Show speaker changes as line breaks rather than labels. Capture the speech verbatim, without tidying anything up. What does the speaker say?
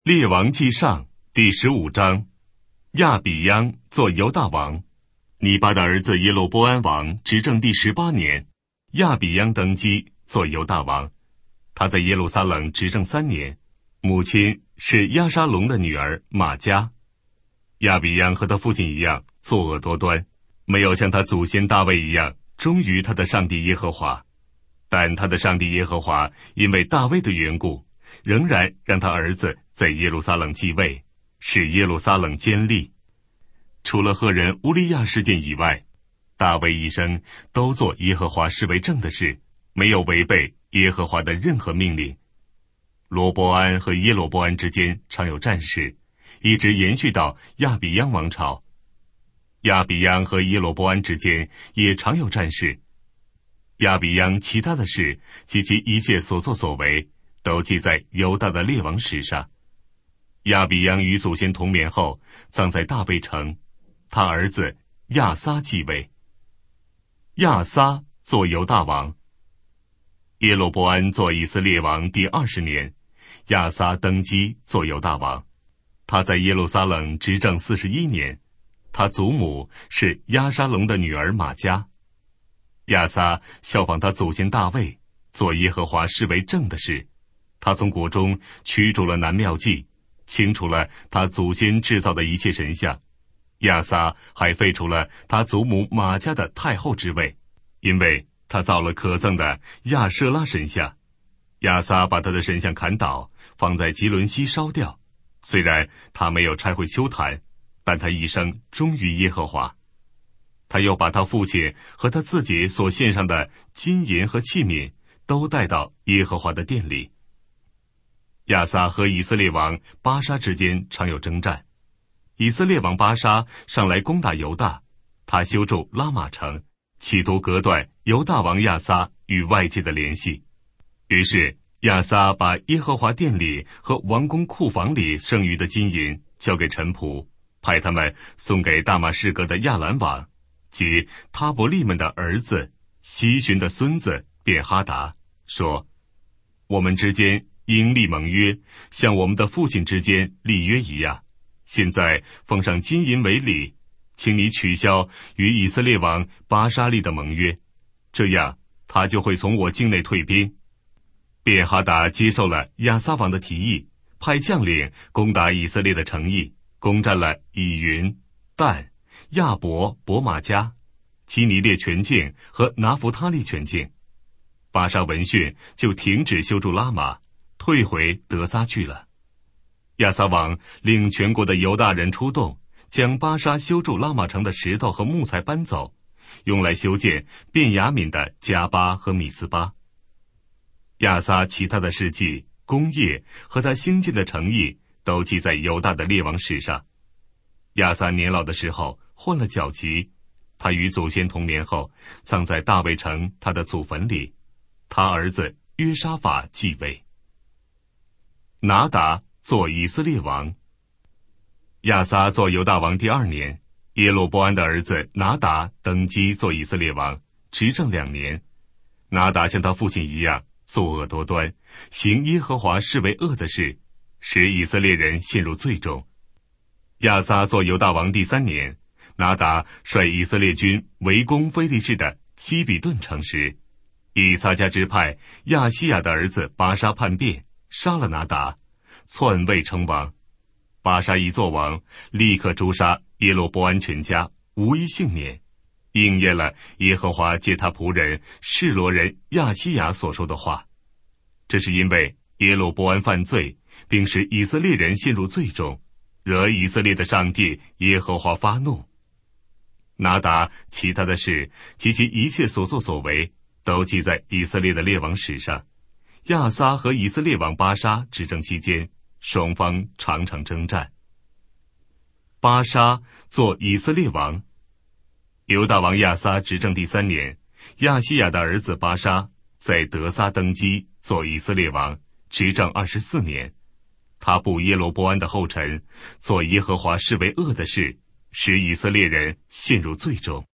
列王纪上第十五章，亚比央做犹大王。尼巴的儿子耶罗波安王执政第十八年，亚比央登基做犹大王。他在耶路撒冷执政三年，母亲是亚沙龙的女儿玛迦。亚比央和他父亲一样作恶多端，没有像他祖先大卫一样忠于他的上帝耶和华。但他的上帝耶和华因为大卫的缘故，仍然让他儿子在耶路撒冷继位，使耶路撒冷坚立。除了赫人乌利亚事件以外，大卫一生都做耶和华视为正的事，没有违背耶和华的任何命令。罗波安和耶罗波安之间常有战事，一直延续到亚比央王朝。亚比央和耶罗波安之间也常有战事。亚比央其他的事及其一切所作所为都记在犹大的列王史上。亚比央与祖先同眠后，葬在大卫城，他儿子亚撒继位。亚撒做犹大王。耶罗波安做以色列王第二十年，亚撒登基做犹大王。他在耶路撒冷执政四十一年，他祖母是亚沙龙的女儿玛迦。亚撒效仿他祖先大卫，做耶和华视为正的事。他从国中驱逐了南庙祭，清除了他祖先制造的一切神像。亚撒还废除了他祖母玛迦的太后之位，因为他造了可憎的亚舍拉神像。亚撒把他的神像砍倒，放在吉伦西烧掉。虽然他没有拆毁丘坛，但他一生忠于耶和华。他又把他父亲和他自己所献上的金银和器皿都带到耶和华的殿里。亚撒和以色列王巴沙之间常有征战。以色列王巴沙上来攻打犹大，他修筑拉玛城，企图隔断犹大王亚撒与外界的联系。于是亚撒把耶和华殿里和王宫库房里剩余的金银交给臣仆，派他们送给大马士革的亚兰王，即他伯利们的儿子西寻的孙子便哈达，说：我们之间应立盟约，像我们的父亲之间立约一样。现在奉上金银为礼，请你取消与以色列王巴沙利的盟约，这样他就会从我境内退兵。便哈达接受了亚撒王的提议，派将领攻打以色列的城邑，攻占了以云、但、亚伯、伯玛迦、基尼列全境和拿弗他利全境。巴沙闻讯，就停止修筑拉玛，退回德撒去了。亚撒王令全国的犹大人出动，将巴沙修筑拉玛城的石头和木材搬走，用来修建便雅悯的加巴和米斯巴。亚撒其他的事迹、功业和他兴建的城邑都记在犹大的列王史上。亚撒年老的时候患了脚疾，他与祖先同眠后，葬在大卫城他的祖坟里。他儿子约沙法继位。拿达做以色列王。亚撒做犹大王第二年，耶罗波安的儿子拿达登基做以色列王，执政两年。拿达像他父亲一样作恶多端，行耶和华视为恶的事，使以色列人陷入罪中。亚撒做犹大王第三年，拿达率以色列军围攻非利士的基比顿城时，以撒迦支派亚西亚的儿子巴沙叛变，杀了拿达，篡位称王。巴沙一作王，立刻诛杀耶罗波安全家，无一幸免，应验了耶和华借他仆人示罗人亚西亚所说的话。这是因为耶罗波安犯罪，并使以色列人陷入罪中，惹以色列的上帝耶和华发怒。拿达其他的事及其一切所作所为都记在以色列的列王史上。亚撒和以色列王巴沙执政期间，双方常常征战。巴沙做以色列王。犹大王亚撒执政第三年，亚西亚的儿子巴沙在德撒登基做以色列王，执政二十四年。他步耶罗波安的后尘，做耶和华视为恶的事，使以色列人陷入罪中。